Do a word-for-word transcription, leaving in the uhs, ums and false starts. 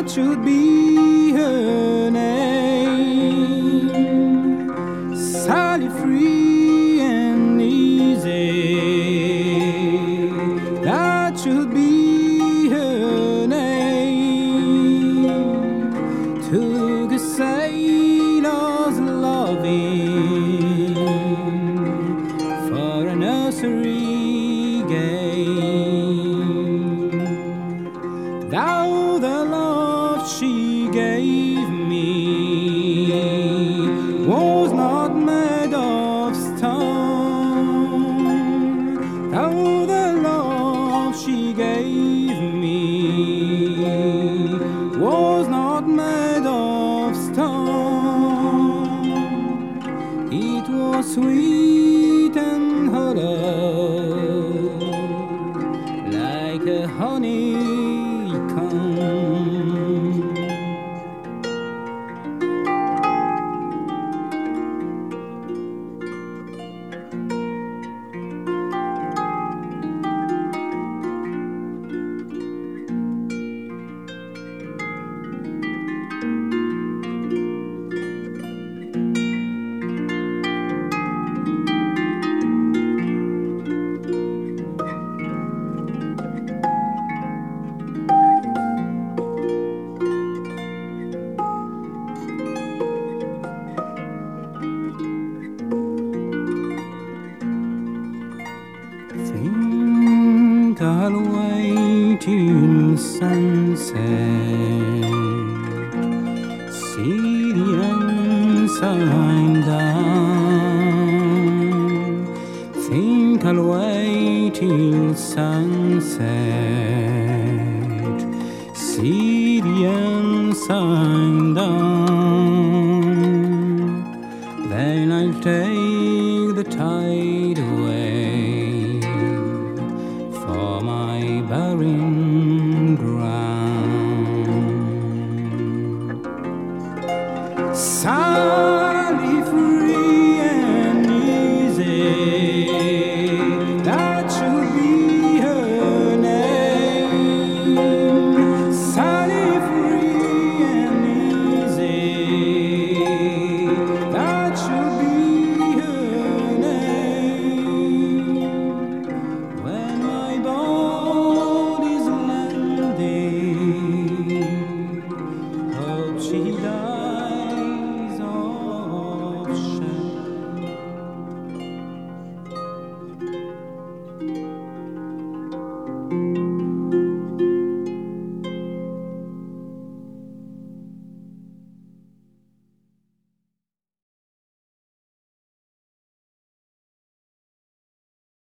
that should be her name. Sally free and easy, that should be her name. Took a sailor's loving for a nursery game. Thou the love she gave me was not made of stone. Thou the love she gave me was not made of stone. It was sweet and hollow, like a honeycomb. Think I'll wait till sunset, see the ensign down. Think I'll wait till sunset, see the ensign down. Then I'll take